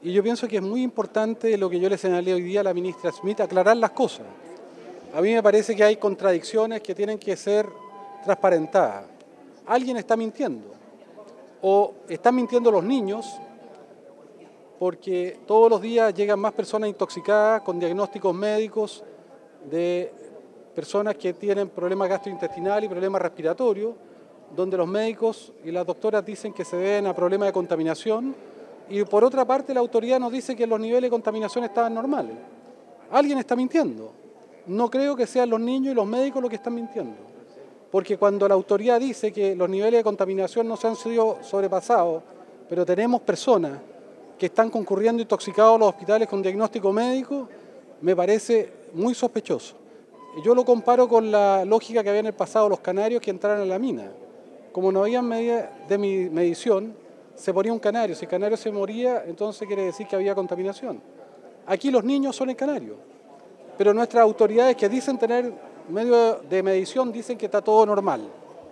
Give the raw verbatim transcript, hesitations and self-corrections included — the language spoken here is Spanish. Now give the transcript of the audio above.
Y yo pienso que es muy importante lo que yo le señalé hoy día a la ministra Smith, aclarar las cosas. A mí me parece que hay contradicciones que tienen que ser transparentadas. Alguien está mintiendo, o están mintiendo los niños, porque todos los días llegan más personas intoxicadas con diagnósticos médicos de personas que tienen problemas gastrointestinales y problemas respiratorios, donde los médicos y las doctoras dicen que se deben a problemas de contaminación, y por otra parte la autoridad nos dice que los niveles de contaminación estaban normales. Alguien está mintiendo. No creo que sean los niños y los médicos los que están mintiendo, porque cuando la autoridad dice que los niveles de contaminación no se han sido sobrepasados, pero tenemos personas que están concurriendo intoxicados a los hospitales con diagnóstico médico, me parece muy sospechoso. Yo lo comparo con la lógica que había en el pasado los canarios que entraron a la mina. Como no había medida de medición, se ponía un canario. Si el canario se moría, entonces quiere decir que había contaminación. Aquí los niños son el canario, pero nuestras autoridades que dicen tener medio de medición dicen que está todo normal.